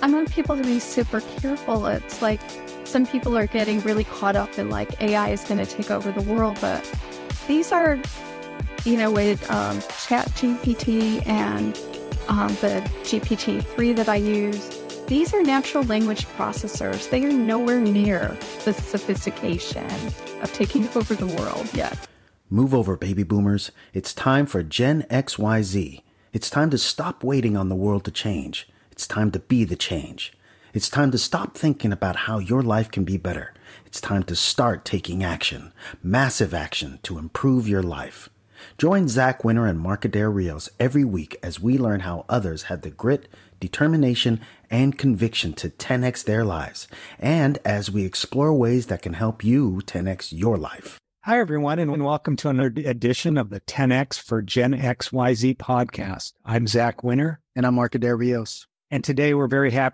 I want people to be super careful. It's like some people are getting really caught up in like AI is going to take over the world, but these are, with Chat GPT and the GPT-3 that I use, these are natural language processors. They are nowhere near the sophistication of taking over the world yet. Move over, baby boomers. It's time for Gen XYZ. It's time to stop waiting on the world to change. It's time to be the change. It's time to stop thinking about how your life can be better. It's time to start taking action, massive action to improve your life. Join Zach Winter and Mark Adair Rios every week as we learn how others had the grit, determination, and conviction to 10x their lives, and as we explore ways that can help you 10x your life. Hi, everyone, and welcome to another edition of the 10X for Gen XYZ podcast. I'm Zach Winter. And I'm Mark Adair Rios. And today we're very happy